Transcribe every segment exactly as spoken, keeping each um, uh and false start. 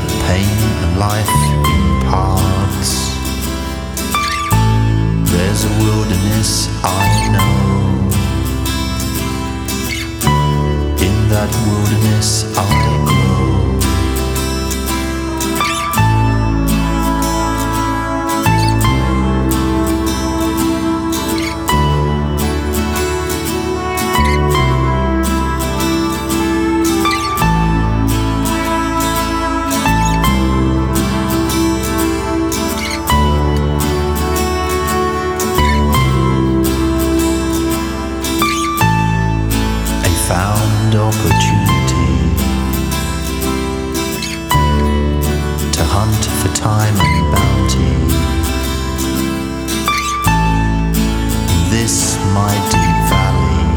pain and life imparts. There's a wilderness I know. In that wilderness I grow. Found opportunity to hunt for time and bounty. In this my deep valley,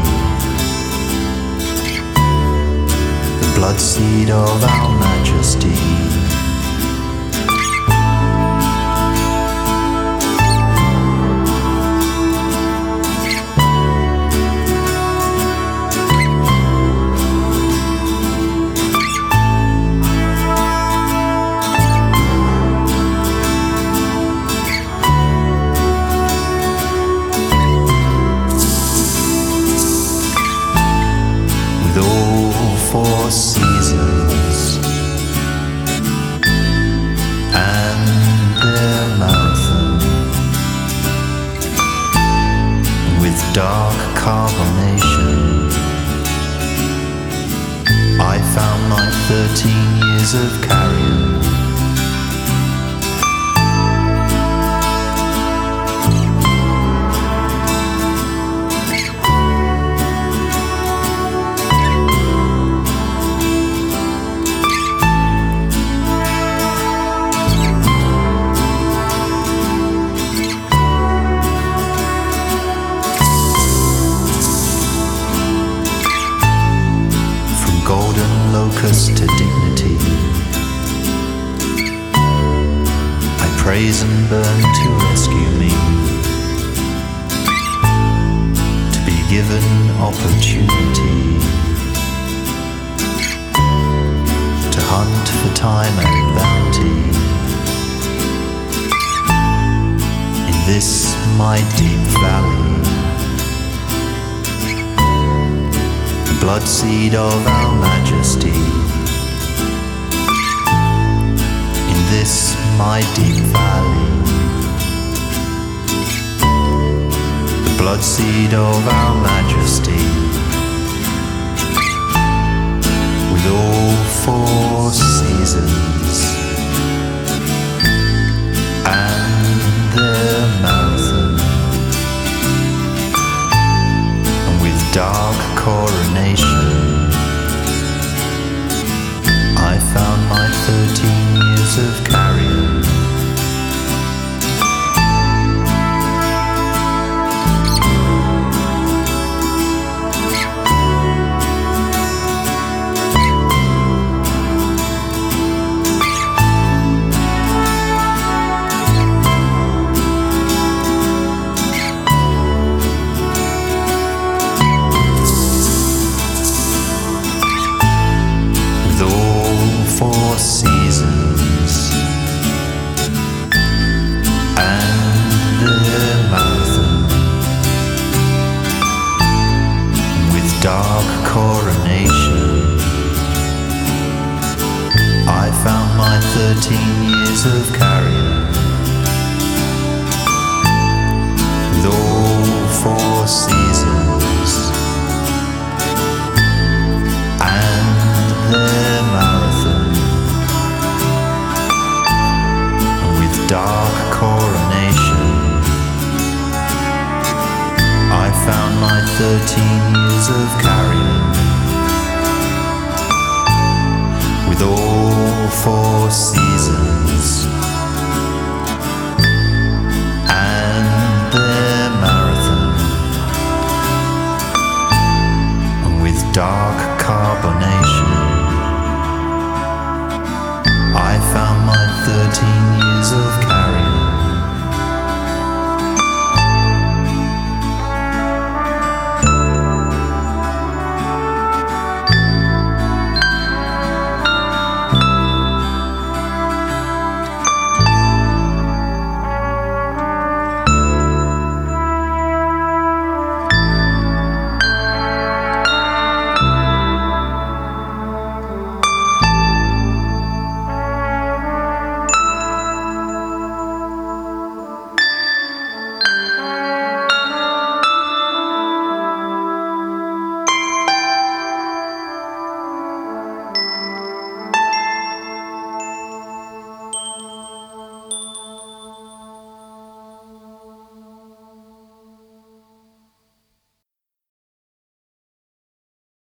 the blood seed of our majesty. With all four seasons and their marathon, with dark carbonation, I found my thirteen years of carrion. Golden locust to dignity, I praise and burn to rescue me, to be given opportunity to hunt for time and bounty. In this my deep valley, blood seed of our majesty. In this my deep valley, the blood seed of our majesty. With all four seasons and their marathon, and with dark coronation, I found my thirteen years of carrion. Four seasons and their marathon, with dark coronation, I found my thirteen years of carrion. With all four seasons and their marathon, dark coronation, I found my thirteen years of carrion. With all four seasons and their marathon, and with dark carbonation, I found my thirteen years